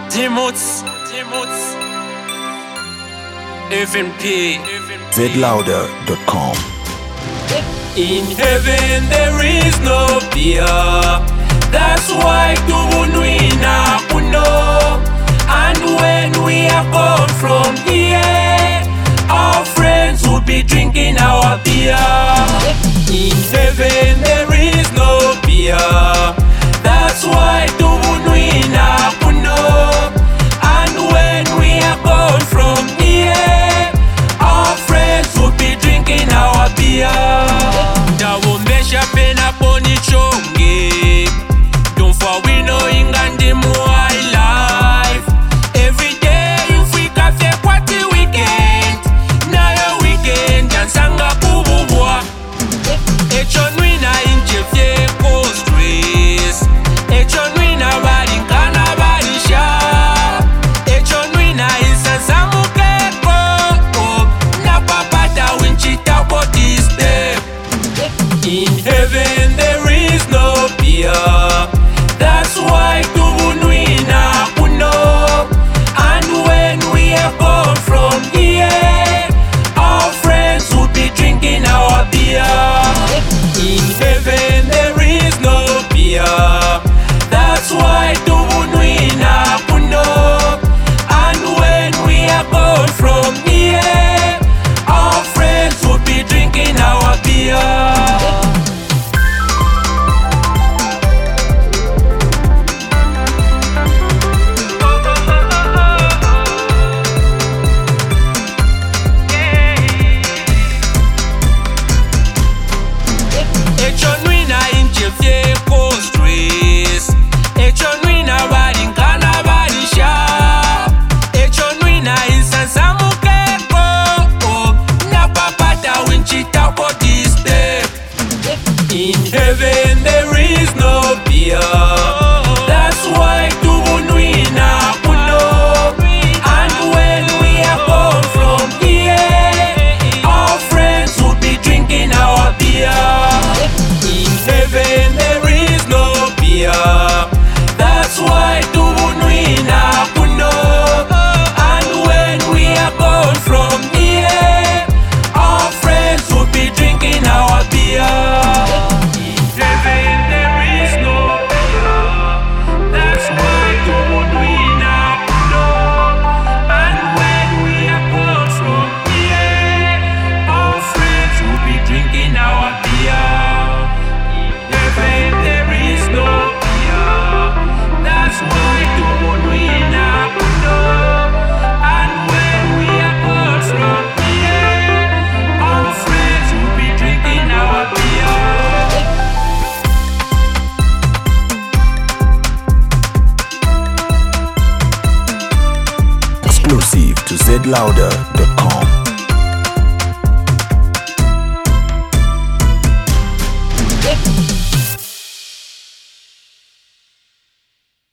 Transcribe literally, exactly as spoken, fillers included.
Dimuts, Dimuts, F N P, Z louder dot com. In heaven there is no fear. That's why tubunwina kuno. And when we are gone from here, our friends will be drinking our beer. In heaven there is no fear. That's why tubunwina kuno. And when we are gone from here, our friends will be drinking our beer. Tawomesha pena poni chonge. Don't for we know ingandi muai life. Every day you free cafe kwati weekend. Na yo weekend dansanga kububwa. Echonwina inje fye ko stress. Echonwina balinkana balisha. Echonwina insansamuke ko. Na papata winchita body step. In heaven there is no fear. That's why tubunwina kuno. And when we are gone from here, our friends will be drinking our beer. In heaven there is no fear. That's why tubunwina kuno. And when we are gone from here, our friends will be drinking our beer. Echonwina inje fye ko stress. Echonwina balinkana balisha. Echonwina insansamuke ko. Na papata winchita body step. In heaven there is no fear. That's why tubunwina kuno. And when we are gone from here, our friends will be drinking our beer. In heaven there is no fear. That's why tubunwina kuno. And when we are gone from here, our friends will be drinking our beer. In heaven there is no fear. That's why tubunwina kuno. And when we are gone from here, our friends will be drinking our beer. In heaven there is no fear. That's why tubunwina kuno. And when we are gone from here, our friends will be drinking our beer. Exclusive to Z louder